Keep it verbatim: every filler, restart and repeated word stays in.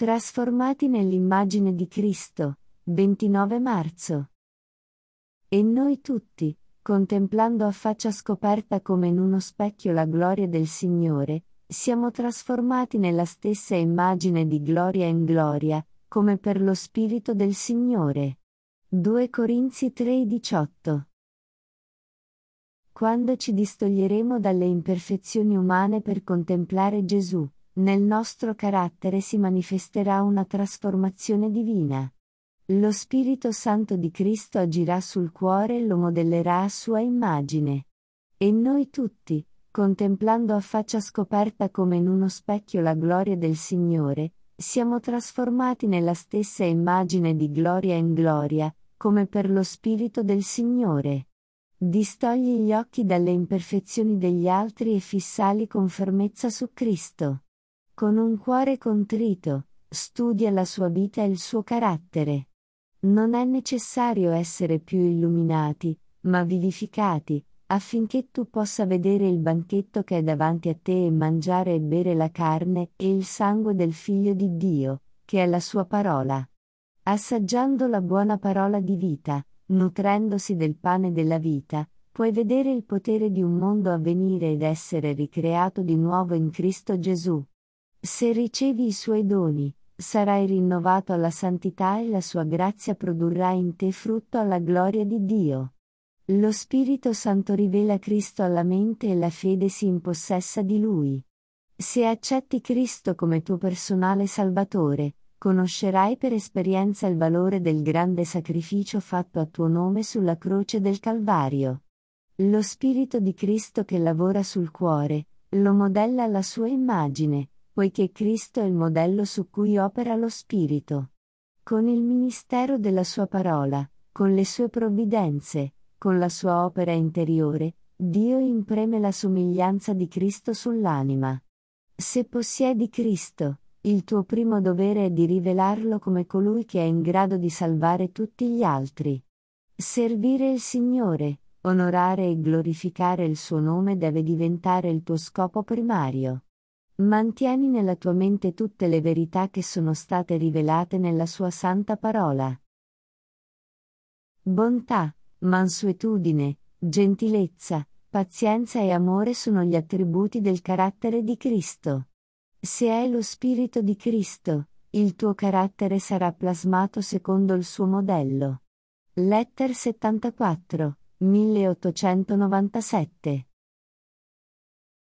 Trasformati nell'immagine di Cristo, ventinove marzo. E noi tutti, contemplando a faccia scoperta come in uno specchio la gloria del Signore, siamo trasformati nella stessa immagine di gloria in gloria, come per lo Spirito del Signore. due Corinzi tre diciotto. Quando ci distoglieremo dalle imperfezioni umane per contemplare Gesù, nel nostro carattere si manifesterà una trasformazione divina. Lo Spirito Santo di Cristo agirà sul cuore e lo modellerà a sua immagine. E noi tutti, contemplando a faccia scoperta come in uno specchio la gloria del Signore, siamo trasformati nella stessa immagine di gloria in gloria, come per lo Spirito del Signore. Distogli gli occhi dalle imperfezioni degli altri e fissali con fermezza su Cristo. Con un cuore contrito, studia la sua vita e il suo carattere. Non è necessario essere più illuminati, ma vivificati, affinché tu possa vedere il banchetto che è davanti a te e mangiare e bere la carne e il sangue del Figlio di Dio, che è la sua parola. Assaggiando la buona parola di vita, nutrendosi del pane della vita, puoi vedere il potere di un mondo a venire ed essere ricreato di nuovo in Cristo Gesù. Se ricevi i suoi doni, sarai rinnovato alla santità e la sua grazia produrrà in te frutto alla gloria di Dio. Lo Spirito Santo rivela Cristo alla mente e la fede si impossessa di Lui. Se accetti Cristo come tuo personale Salvatore, conoscerai per esperienza il valore del grande sacrificio fatto a tuo nome sulla croce del Calvario. Lo Spirito di Cristo che lavora sul cuore, lo modella alla sua immagine, poiché Cristo è il modello su cui opera lo Spirito. Con il ministero della sua parola, con le sue provvidenze, con la sua opera interiore, Dio impreme la somiglianza di Cristo sull'anima. Se possiedi Cristo, il tuo primo dovere è di rivelarlo come colui che è in grado di salvare tutti gli altri. Servire il Signore, onorare e glorificare il suo nome deve diventare il tuo scopo primario. Mantieni nella tua mente tutte le verità che sono state rivelate nella sua santa parola. Bontà, mansuetudine, gentilezza, pazienza e amore sono gli attributi del carattere di Cristo. Se hai lo Spirito di Cristo, il tuo carattere sarà plasmato secondo il suo modello. Letter settantaquattro, milleottocentonovantasette.